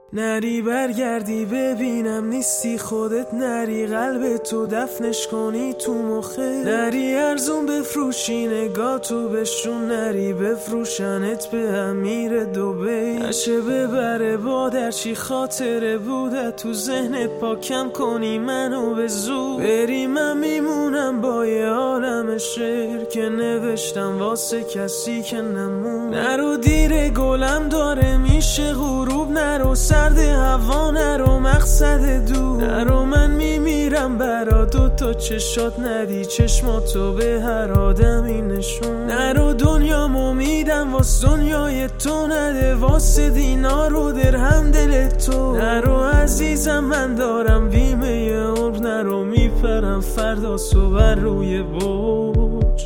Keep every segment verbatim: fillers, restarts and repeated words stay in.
نری برگردی ببینم نیستی خودت، نری قلب تو دفنش کنی تو مخه، نری ارزون بفروشی نگاه تو بشون، نری بفروشنت به امیر دوبی، نشه ببره با در چی خاطره بوده تو ذهنت، پاکم کنی منو به زور بری، من میمونم با یه عالم شعر که نوشتم واسه کسی که نمون. نرو دیر گلم داره میشه غروب، نرو سرد هوا، نرو مقصد دور، نرو من میمیرم برا دو تا چشات، ندی چشماتو به هر آدمی نشون، نرو دنیامو میدم واس دنیای تو، نده واسه دینار و درهم دل تو، نرو عزیزم من دارم بیمه یه عمر، نرو میپرم فردا صبح روی برج،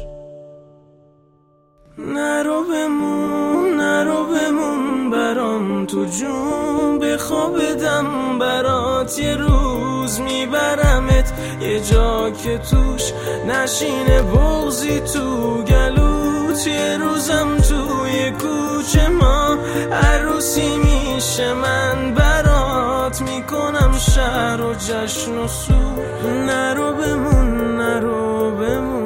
نرو بمون نرو بمون برام تو جون، بخوابدم برات یه روز میبرمت یه جا که توش نشینه بغضی تو گلوت، یه روزم توی کوچه ما عروسی میشه، من برات میکنم شهر و جشن و سور، نرو بمون نرو بمون،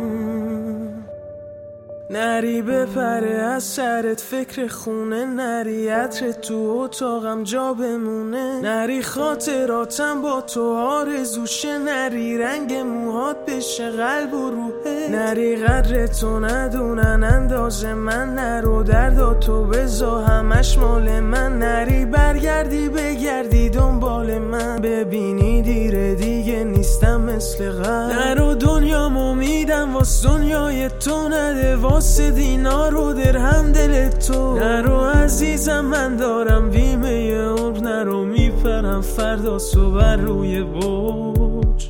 نری بپره از سرت فکر خونه، نری عطرت تو اتاقم جا بمونه، نری خاطراتم با تو آرزوشه، نری رنگ موهات بشه قلب و روحه، نری قدر تو ندونن انداز من، نرو درداتو بزا همش مال من، نری برگردی بگردی دنبال من، ببینی دیره دیگه نیستم مثل قبل، نرو دنیامو میدم واس دنیای تو، نده واسه دینار و درهم دل تو، نرو عزیزم من دارم بیمه یه عمر، نرو میپرم فردا صبح روی برج،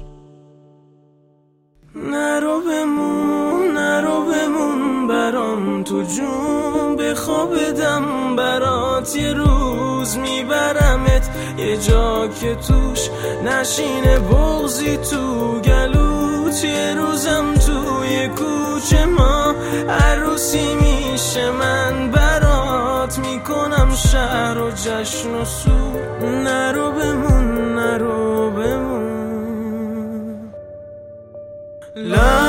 نرو بمون نرو بمون برام تو جون، بخوابدم برات یه روز میبرمت یه جا که توش نشینه بغضی تو گلوت، یه روزم توی کوچه ما عروسی میشه، من برات میکنم شهر و جشن و سور، نرو بمون نرو بمون لا